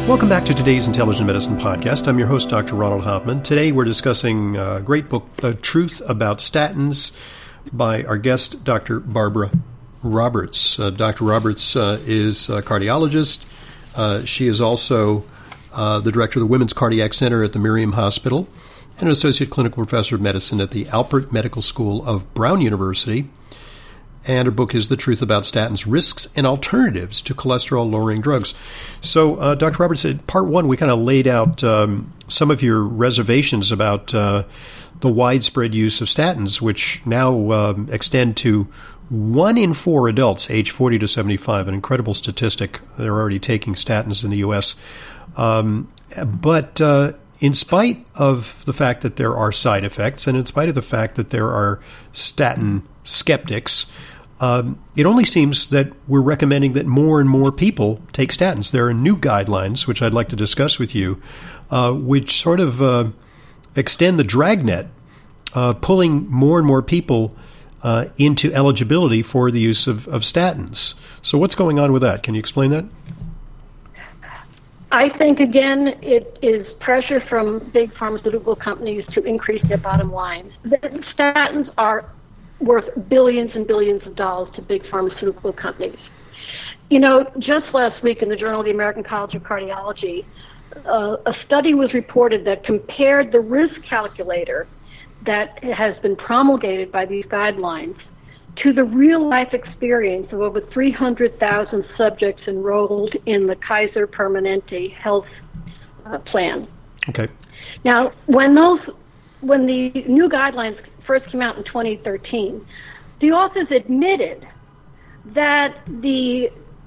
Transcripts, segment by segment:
Welcome back to today's Intelligent Medicine Podcast. I'm your host, Dr. Ronald Hoffman. Today we're discussing a great book, The Truth About Statins, by our guest, Dr. Barbara Roberts. Dr. Roberts is a cardiologist. She is also the director of the Women's Cardiac Center at the Miriam Hospital and an associate clinical professor of medicine at the Alpert Medical School of Brown University. And her book is The Truth About Statins, Risks and Alternatives to Cholesterol-Lowering Drugs. So, Dr. Roberts, in part one, we kind of laid out some of your reservations about the widespread use of statins, which now extend to 1 in 4 adults aged 40 to 75, an incredible statistic. They're already taking statins in the U.S. But in spite of the fact that there are side effects, and in spite of the fact that there are statin skeptics, it only seems that we're recommending that more and more people take statins. There are new guidelines, which I'd like to discuss with you, which sort of extend the dragnet, pulling more and more people into eligibility for the use of statins. So what's going on with that? Can you explain that? I think, again, it is pressure from big pharmaceutical companies to increase their bottom line. The statins are worth billions and billions of dollars to big pharmaceutical companies. You know, just last week in the Journal of the American College of Cardiology, a study was reported that compared the risk calculator that has been promulgated by these guidelines to the real-life experience of over 300,000 subjects enrolled in the Kaiser Permanente health plan. Okay. Now, when the new guidelines first came out in 2013, the authors admitted that the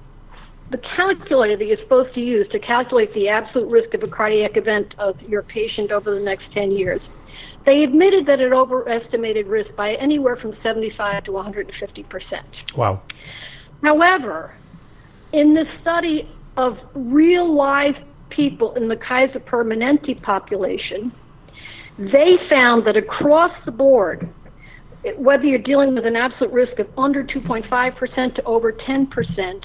calculator that you're supposed to use to calculate the absolute risk of a cardiac event of your patient over the next 10 years, they admitted that it overestimated risk by anywhere from 75 to 150%. Wow. However, in the study of real-life people in the Kaiser Permanente population, they found that across the board, whether you're dealing with an absolute risk of under 2.5% to over 10%,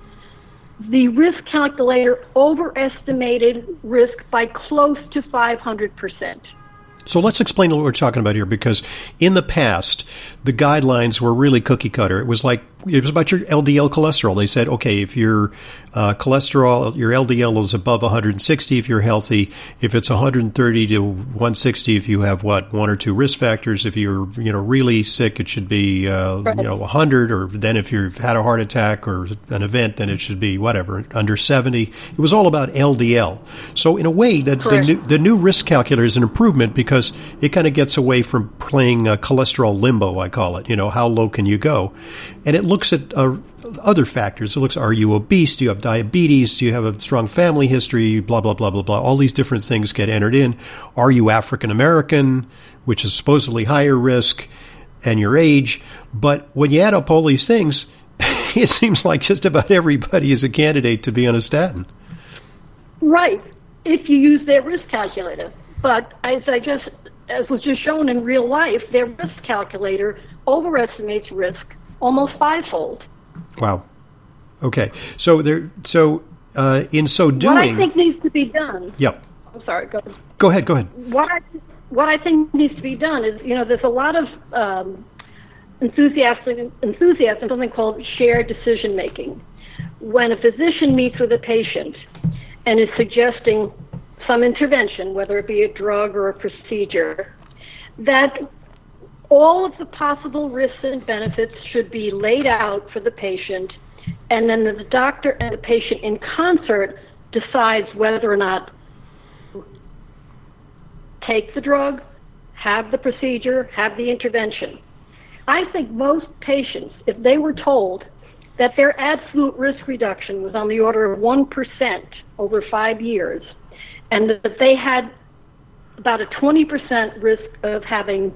the risk calculator overestimated risk by close to 500%. So let's explain what we're talking about here, because in the past, the guidelines were really cookie cutter. It was about your LDL cholesterol. They said, okay, if your cholesterol, your LDL is above 160 if you're healthy, if it's 130 to 160 if you have one or two risk factors, if you're really sick, it should be 100, or then if you've had a heart attack or an event, then it should be whatever, under 70. It was all about LDL. So in a way, the new risk calculator is an improvement because it kind of gets away from playing cholesterol limbo, I call it. How low can you go? And it looks at other factors. It looks, are you obese? Do you have diabetes? Do you have a strong family history? Blah, blah, blah, blah, blah. All these different things get entered in. Are you African American, which is supposedly higher risk, and your age? But when you add up all these things, it seems like just about everybody is a candidate to be on a statin. Right, if you use their risk calculator. But as was just shown in real life, their risk calculator overestimates risk almost fivefold. Wow. Okay. So in so doing, what I think needs to be done. Yep. I'm sorry. Go ahead. Go ahead. What I think needs to be done is, there's a lot of enthusiasm in something called shared decision making. When a physician meets with a patient and is suggesting some intervention, whether it be a drug or a procedure, that all of the possible risks and benefits should be laid out for the patient, and then the doctor and the patient in concert decides whether or not to take the drug, have the procedure, have the intervention. I think most patients, if they were told that their absolute risk reduction was on the order of 1% over 5 years, and that they had about a 20% risk of having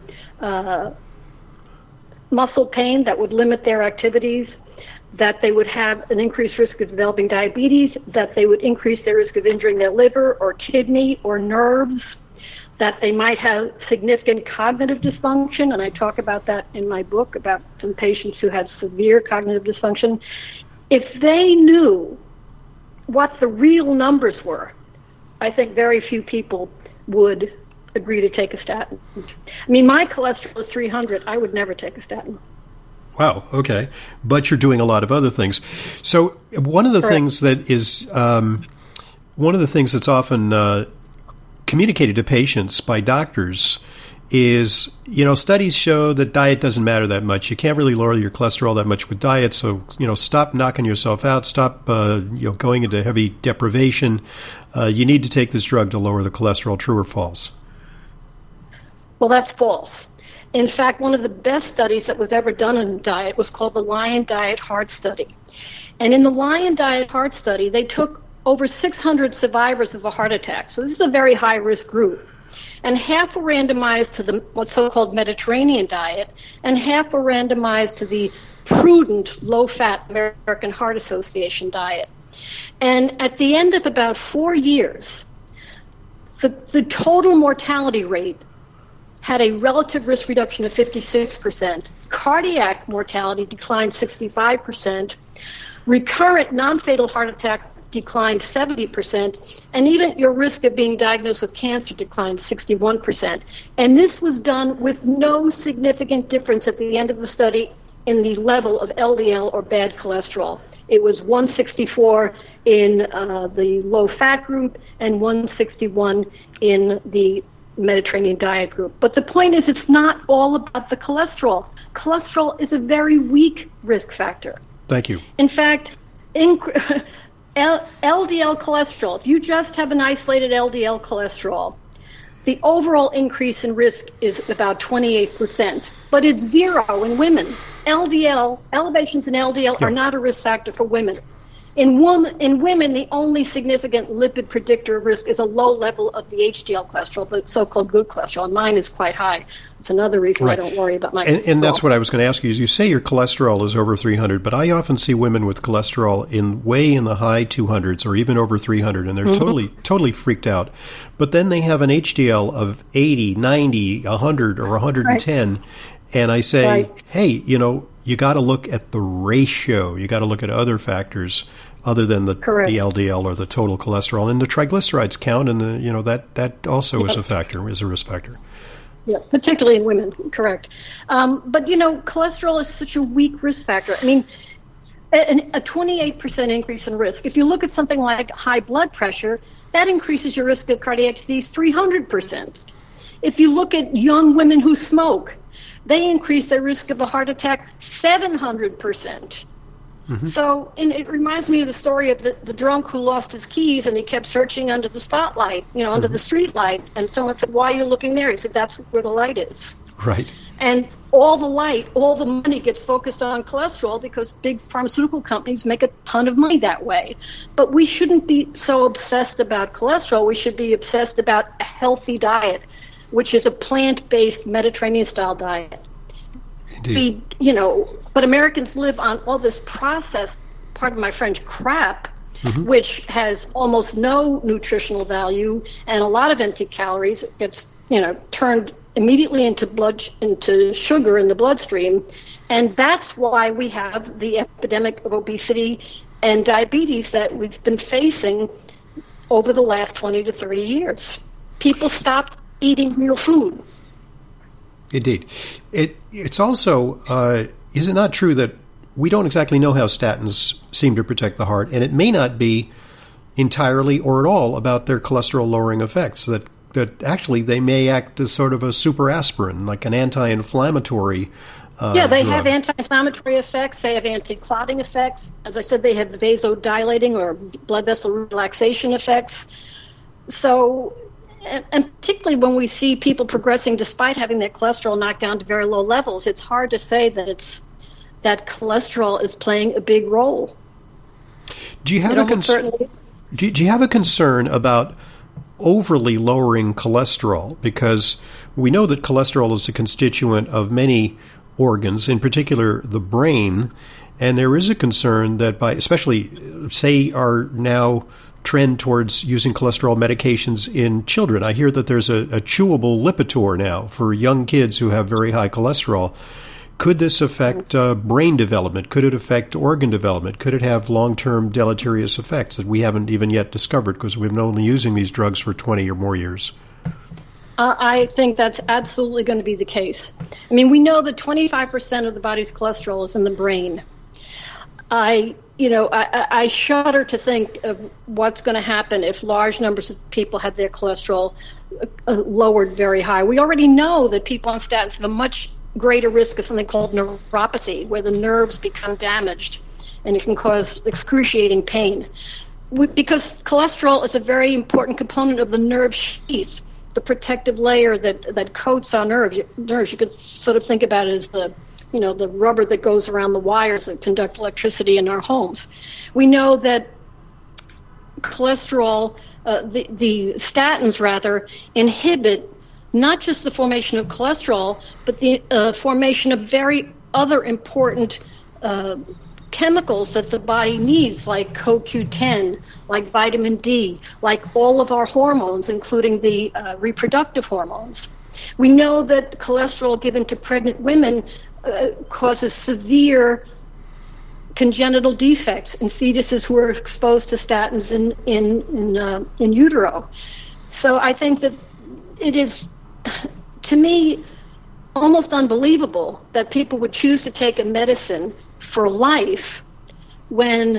muscle pain that would limit their activities, that they would have an increased risk of developing diabetes, that they would increase their risk of injuring their liver or kidney or nerves, that they might have significant cognitive dysfunction, and I talk about that in my book about some patients who had severe cognitive dysfunction. If they knew what the real numbers were, I think very few people would agree to take a statin. I mean, my cholesterol is 300. I would never take a statin. Wow. Okay. But you're doing a lot of other things. So one of the things that is one of the things that's often communicated to patients by doctors is, studies show that diet doesn't matter that much. You can't really lower your cholesterol that much with diet. So, stop knocking yourself out. Stop, going into heavy deprivation. You need to take this drug to lower the cholesterol. True or false? Well, that's false. In fact, one of the best studies that was ever done on diet was called the Lion Diet Heart Study. And in the Lion Diet Heart Study, they took over 600 survivors of a heart attack. So this is a very high-risk group. And half were randomized to the what's so-called Mediterranean diet, and half were randomized to the prudent, low-fat American Heart Association diet. And at the end of about 4 years, the total mortality rate had a relative risk reduction of 56%. Cardiac mortality declined 65%. Recurrent non-fatal heart attack declined 70%. And even your risk of being diagnosed with cancer declined 61%. And this was done with no significant difference at the end of the study in the level of LDL or bad cholesterol. It was 164 in the low-fat group and 161 in the Mediterranean diet group. But the point is, it's not all about the cholesterol. Cholesterol is a very weak risk factor. Thank you. In fact, LDL cholesterol, if you just have an isolated LDL cholesterol, the overall increase in risk is about 28%, but it's zero in women. Elevations in LDL are not a risk factor for women. In women, the only significant lipid predictor of risk is a low level of the HDL cholesterol, the so-called good cholesterol. And mine is quite high. It's another reason I don't worry about my cholesterol. And that's what I was going to ask you. Is you say your cholesterol is over 300, but I often see women with cholesterol way in the high 200s or even over 300, and they're totally freaked out. But then they have an HDL of 80, 90, 100, or 110, and I say, hey, you got to look at the ratio. You got to look at other factors other than the LDL or the total cholesterol, and the triglycerides count, and that also is a factor, is a risk factor. Yeah, particularly in women, correct. But cholesterol is such a weak risk factor. I mean, a 28% increase in risk. If you look at something like high blood pressure, that increases your risk of cardiac disease 300%. If you look at young women who smoke, they increase their risk of a heart attack 700%. Mm-hmm. So, and it reminds me of the story of the drunk who lost his keys and he kept searching under the spotlight, under the street light. And someone said, "Why are you looking there?" He said, "That's where the light is." Right. And all the money gets focused on cholesterol because big pharmaceutical companies make a ton of money that way. But we shouldn't be so obsessed about cholesterol. We should be obsessed about a healthy diet, which is a plant-based Mediterranean-style diet. Indeed. But Americans live on all this processed, pardon my French, crap, which has almost no nutritional value and a lot of empty calories. It's, turned immediately into sugar in the bloodstream. And that's why we have the epidemic of obesity and diabetes that we've been facing over the last 20 to 30 years. People stopped eating real food. Indeed. It's also, is it not true that we don't exactly know how statins seem to protect the heart, and it may not be entirely or at all about their cholesterol-lowering effects, that actually they may act as sort of a super aspirin, like an anti-inflammatory they drug. have anti-inflammatory effects. They have anti-clotting effects. As I said, they have vasodilating or blood vessel relaxation effects. So... And particularly when we see people progressing despite having their cholesterol knocked down to very low levels, it's hard to say that cholesterol is playing a big role. Do you have do you have a concern about overly lowering cholesterol? Because we know that cholesterol is a constituent of many organs, in particular the brain, and there is a concern that especially, say, our now trend towards using cholesterol medications in children. I hear that there's a chewable Lipitor now for young kids who have very high cholesterol. Could this affect brain development? Could it affect organ development? Could it have long-term deleterious effects that we haven't even yet discovered because we've been only using these drugs for 20 or more years? I think that's absolutely going to be the case. I mean, we know that 25% of the body's cholesterol is in the brain. I shudder to think of what's going to happen if large numbers of people had their cholesterol lowered very high. We already know that people on statins have a much greater risk of something called neuropathy, where the nerves become damaged, and it can cause excruciating pain. Because cholesterol is a very important component of the nerve sheath, the protective layer that coats our nerves. You could sort of think about it as the rubber that goes around the wires that conduct electricity in our homes. We know that cholesterol, the statins rather, inhibit not just the formation of cholesterol, but the formation of very other important chemicals that the body needs, like CoQ10, like vitamin D, like all of our hormones, including the reproductive hormones. We know that cholesterol given to pregnant women causes severe congenital defects in fetuses who are exposed to statins in utero. So I think that it is, to me, almost unbelievable that people would choose to take a medicine for life when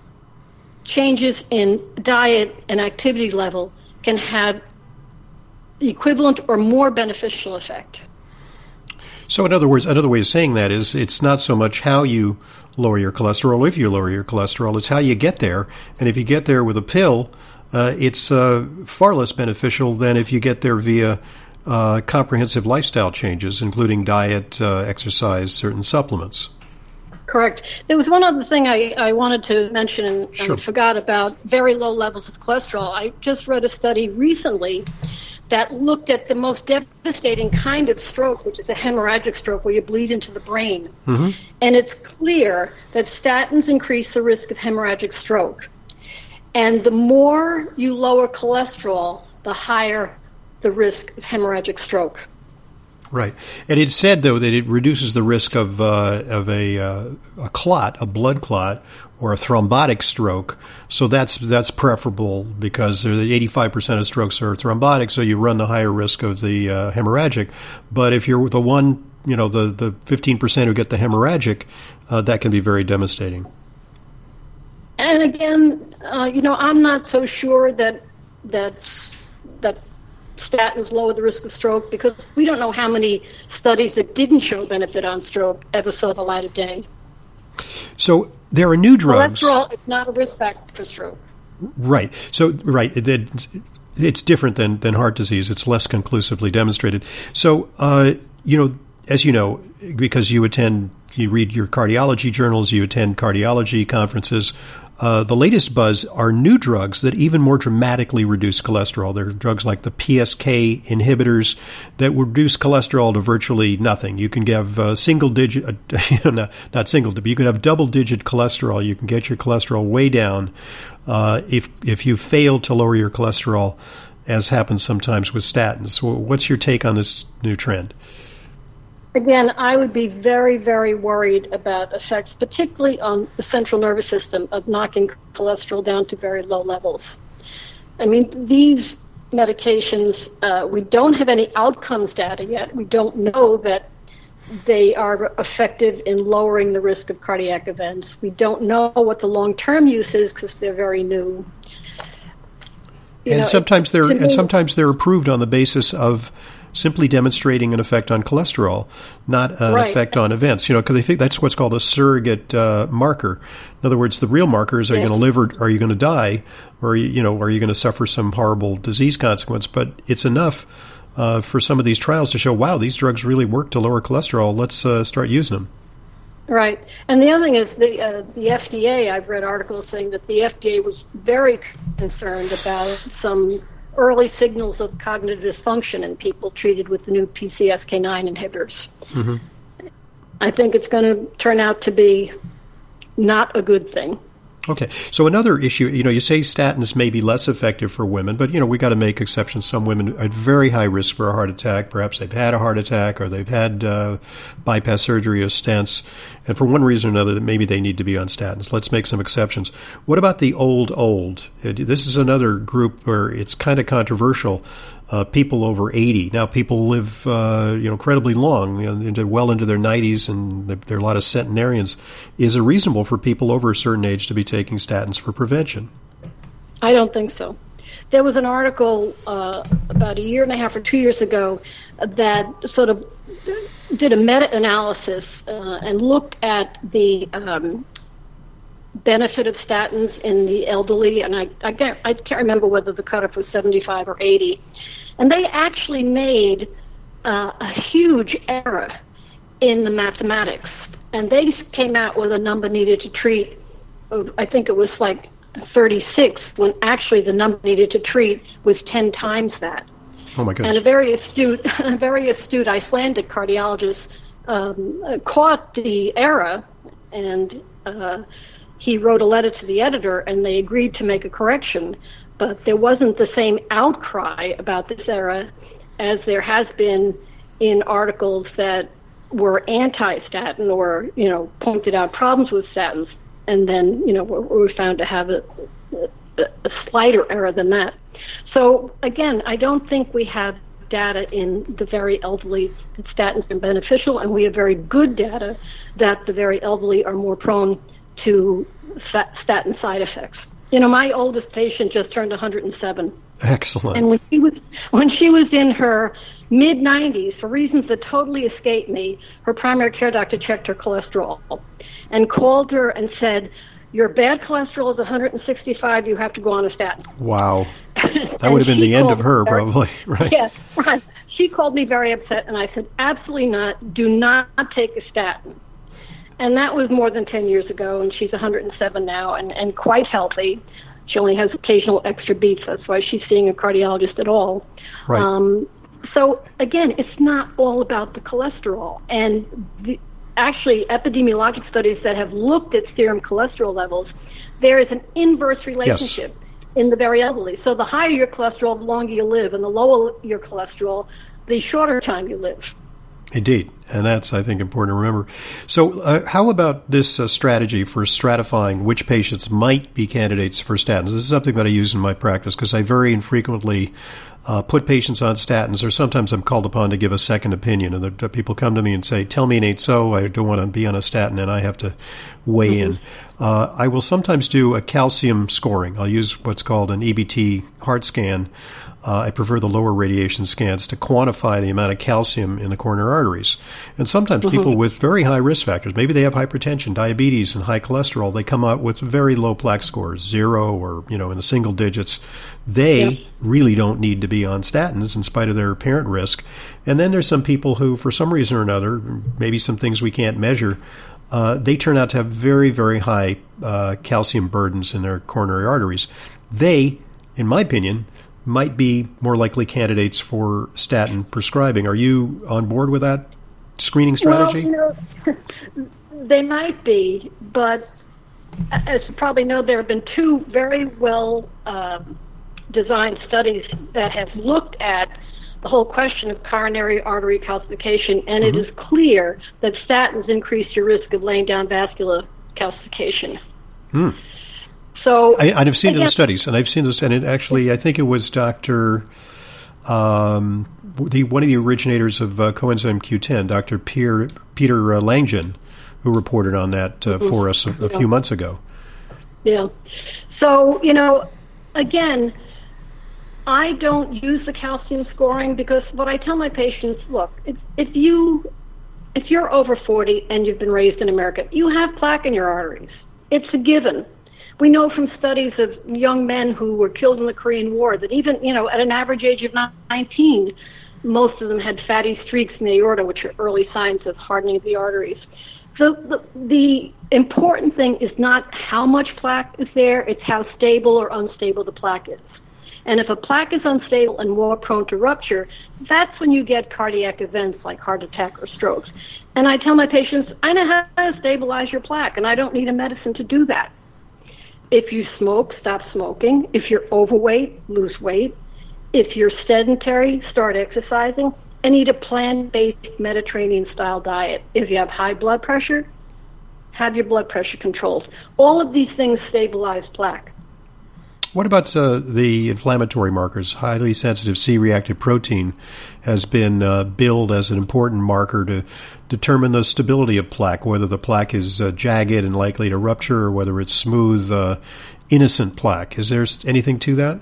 changes in diet and activity level can have the equivalent or more beneficial effect. So in other words, another way of saying that is it's not so much how you lower your cholesterol, if you lower your cholesterol, it's how you get there. And if you get there with a pill, it's far less beneficial than if you get there via comprehensive lifestyle changes, including diet, exercise, certain supplements. Correct. There was one other thing I wanted to mention and Sure. I forgot about, very low levels of cholesterol. I just read a study recently that looked at the most devastating kind of stroke, which is a hemorrhagic stroke where you bleed into the brain. Mm-hmm. And it's clear that statins increase the risk of hemorrhagic stroke. And the more you lower cholesterol, the higher the risk of hemorrhagic stroke. Right. And it's said, though, that it reduces the risk of a clot, a blood clot, or a thrombotic stroke. So that's preferable because 85% of strokes are thrombotic, so you run the higher risk of the hemorrhagic. But if you're the one, the 15% who get the hemorrhagic, that can be very devastating. And again, I'm not so sure that statins lower the risk of stroke because we don't know how many studies that didn't show benefit on stroke ever saw the light of day. So there are new drugs. Cholesterol is not a risk factor for stroke. Right. So, right. It's different than heart disease. It's less conclusively demonstrated. So, as you know, because you read your cardiology journals, you attend cardiology conferences, the latest buzz are new drugs that even more dramatically reduce cholesterol. There are drugs like the PSK inhibitors that reduce cholesterol to virtually nothing. You can have single-digit, not single-digit, but you can have double-digit cholesterol. You can get your cholesterol way down if you fail to lower your cholesterol, as happens sometimes with statins. So what's your take on this new trend? Again, I would be very, very worried about effects, particularly on the central nervous system, of knocking cholesterol down to very low levels. I mean, these medications, we don't have any outcomes data yet. We don't know that they are effective in lowering the risk of cardiac events. We don't know what the long-term use is because they're very new. Sometimes they're approved on the basis of simply demonstrating an effect on cholesterol, not an effect on events. Because they think that's what's called a surrogate marker. In other words, the real marker is: are you going to live or are you going to die, or are you going to suffer some horrible disease consequence? But it's enough for some of these trials to show, wow, these drugs really work to lower cholesterol. Let's start using them. Right. And the other thing is the FDA, I've read articles saying that the FDA was very concerned about some early signals of cognitive dysfunction in people treated with the new PCSK9 inhibitors. Mm-hmm. I think it's going to turn out to be not a good thing. Okay. So another issue, you say statins may be less effective for women, but, we got to make exceptions. Some women are at very high risk for a heart attack. Perhaps they've had a heart attack or they've had bypass surgery or stents. And for one reason or another, maybe they need to be on statins. Let's make some exceptions. What about the old? This is another group where it's kind of controversial. People over 80. Now, people live, incredibly long, well into their 90s, and there are a lot of centenarians. Is it reasonable for people over a certain age to be taking statins for prevention? I don't think so. There was an article about a year and a half or 2 years ago that sort of did a meta-analysis and looked at the benefit of statins in the elderly, and I can't remember whether the cutoff was 75 or 80. And they actually made a huge error in the mathematics. And they came out with a number needed to treat, I think it was like 36, when actually the number needed to treat was 10 times that. Oh my goodness. And a very astute Icelandic cardiologist caught the error, and he wrote a letter to the editor, and they agreed to make a correction. But there wasn't the same outcry about this error as there has been in articles that were anti-statin or, pointed out problems with statins, and then, were found to have a slighter error than that. So, again, I don't think we have data in the very elderly that statins are beneficial, and we have very good data that the very elderly are more prone to statin side effects. My oldest patient just turned 107. Excellent. And when she was in her mid-90s, for reasons that totally escape me, her primary care doctor checked her cholesterol and called her and said, "Your bad cholesterol is 165. You have to go on a statin." Wow. That would have been the end of her, probably. Right. Yes, right. She called me very upset, and I said, "Absolutely not. Do not take a statin." And that was more than 10 years ago, and she's 107 now and quite healthy. She only has occasional extra beats. That's why she's seeing a cardiologist at all. Right. So, again, it's not all about the cholesterol. And actually, epidemiologic studies that have looked at serum cholesterol levels, there is an inverse relationship in the very elderly. So the higher your cholesterol, the longer you live, and the lower your cholesterol, the shorter time you live. Indeed, and that's, I think, important to remember. So how about this strategy for stratifying which patients might be candidates for statins? This is something that I use in my practice because I very infrequently put patients on statins, or sometimes I'm called upon to give a second opinion, and the people come to me and say, "Tell me it ain't so, I don't want to be on a statin," and I have to weigh in. I will sometimes do a calcium scoring. I'll use what's called an EBT heart scan. I prefer the lower radiation scans to quantify the amount of calcium in the coronary arteries. And sometimes people with very high risk factors, maybe they have hypertension, diabetes, and high cholesterol, they come out with very low plaque scores, 0 or, in the single digits. They really don't need to be on statins in spite of their apparent risk. And then there's some people who, for some reason or another, maybe some things we can't measure, they turn out to have very, very high calcium burdens in their coronary arteries. They, in my opinion, might be more likely candidates for statin prescribing. Are you on board with that screening strategy? Well, they might be, but as you probably know, there have been two very well designed studies that have looked at the whole question of coronary artery calcification, and it is clear that statins increase your risk of laying down vascular calcification. So I've seen those studies, and I've seen those, and it actually, I think it was Dr. One of the originators of coenzyme Q10, Dr. Peter Langdon, who reported on that for us a few months ago. Yeah. So, again, I don't use the calcium scoring because what I tell my patients, look, if you're over 40 and you've been raised in America, you have plaque in your arteries. It's a given. We know from studies of young men who were killed in the Korean War that even, at an average age of 19, most of them had fatty streaks in the aorta, which are early signs of hardening of the arteries. So the important thing is not how much plaque is there, it's how stable or unstable the plaque is. And if a plaque is unstable and more prone to rupture, that's when you get cardiac events like heart attack or strokes. And I tell my patients, I know how to stabilize your plaque, and I don't need a medicine to do that. If you smoke, stop smoking. If you're overweight, lose weight. If you're sedentary, start exercising. And eat a plant-based Mediterranean-style diet. If you have high blood pressure, have your blood pressure controlled. All of these things stabilize plaque. What about the inflammatory markers? Highly sensitive C-reactive protein has been billed as an important marker to determine the stability of plaque, whether the plaque is jagged and likely to rupture or whether it's smooth, innocent plaque. Is there anything to that?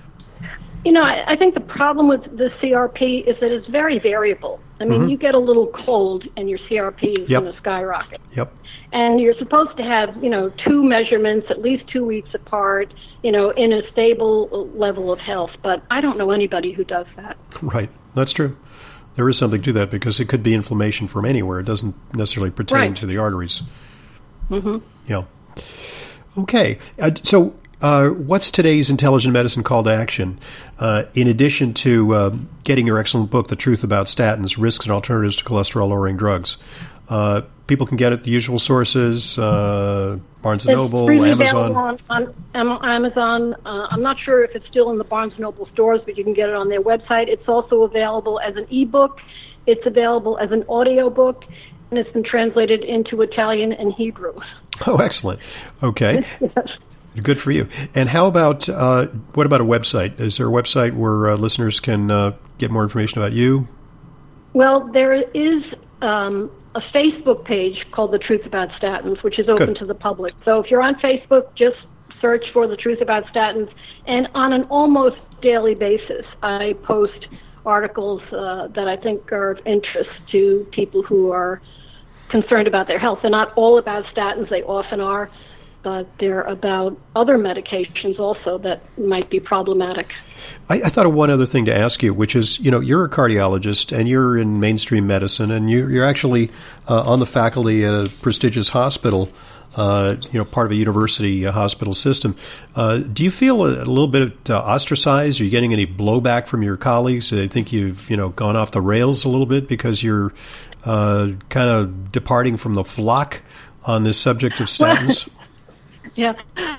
I think the problem with the CRP is that it's very variable. I mean, you get a little cold and your CRP is going to skyrocket. Yep. And you're supposed to have, two measurements, at least 2 weeks apart, in a stable level of health. But I don't know anybody who does that. Right. That's true. There is something to that because it could be inflammation from anywhere. It doesn't necessarily pertain to the arteries. Mm-hmm. Yeah. Okay. So what's today's intelligent medicine call to action? In addition to getting your excellent book, The Truth About Statins, Risks and Alternatives to Cholesterol-Lowering Drugs, people can get it at the usual sources, Barnes & Noble, Amazon. On Amazon. I'm not sure if it's still in the Barnes & Noble stores, but you can get it on their website. It's also available as an ebook. It's available as an audio book, and it's been translated into Italian and Hebrew. Oh, excellent. Okay. Yes. Good for you. And how about, what about a website? Is there a website where listeners can get more information about you? Well, there is a Facebook page called The Truth About Statins, which is open to the public. So if you're on Facebook, just search for The Truth About Statins. And on an almost daily basis, I post articles that I think are of interest to people who are concerned about their health. They're not all about statins. They often are. But they're about other medications also that might be problematic. I thought of one other thing to ask you, which is, you're a cardiologist and you're in mainstream medicine and you're actually on the faculty at a prestigious hospital, part of a university hospital system. Do you feel a little bit ostracized? Are you getting any blowback from your colleagues? Do they think you've, gone off the rails a little bit because you're kind of departing from the flock on this subject of statins? Yeah.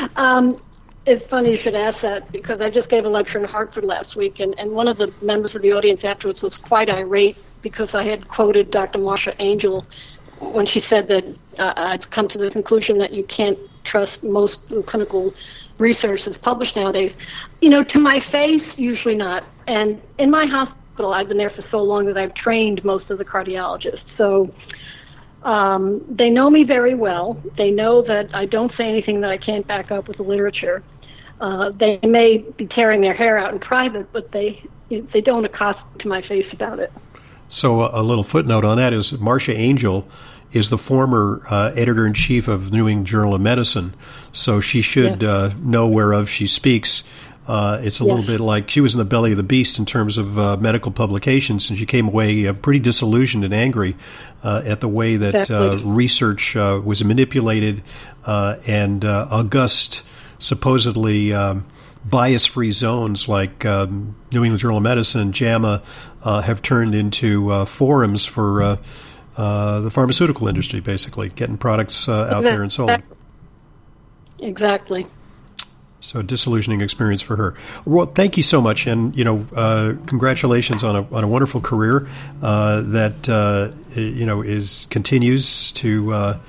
It's funny you should ask that because I just gave a lecture in Hartford last week, and one of the members of the audience afterwards was quite irate because I had quoted Dr. Marsha Angel when she said that I've come to the conclusion that you can't trust most clinical research that's published nowadays. To my face, usually not. And in my hospital, I've been there for so long that I've trained most of the cardiologists. So they know me very well. They know that I don't say anything that I can't back up with the literature. They may be tearing their hair out in private, but they don't accost to my face about it. So a little footnote on that is Marsha Angel is the former editor-in-chief of the New England Journal of Medicine, so she should know whereof she speaks. It's a little bit like she was in the belly of the beast in terms of medical publications, and she came away pretty disillusioned and angry at the way that research was manipulated and august, supposedly bias-free zones like New England Journal of Medicine, JAMA, have turned into forums for the pharmaceutical industry, basically, getting products out there and sold. Exactly. So a disillusioning experience for her. Well, thank you so much, and congratulations on a wonderful career that continues to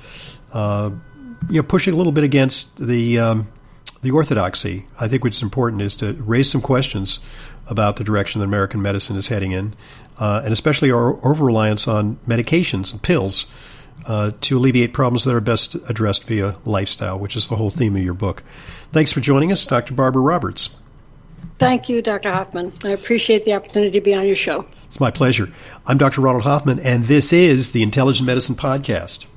push it a little bit against the orthodoxy. I think what's important is to raise some questions about the direction that American medicine is heading in, and especially our over-reliance on medications and pills to alleviate problems that are best addressed via lifestyle, which is the whole theme of your book. Thanks for joining us, Dr. Barbara Roberts. Thank you, Dr. Hoffman. I appreciate the opportunity to be on your show. It's my pleasure. I'm Dr. Ronald Hoffman, and this is the Intelligent Medicine Podcast.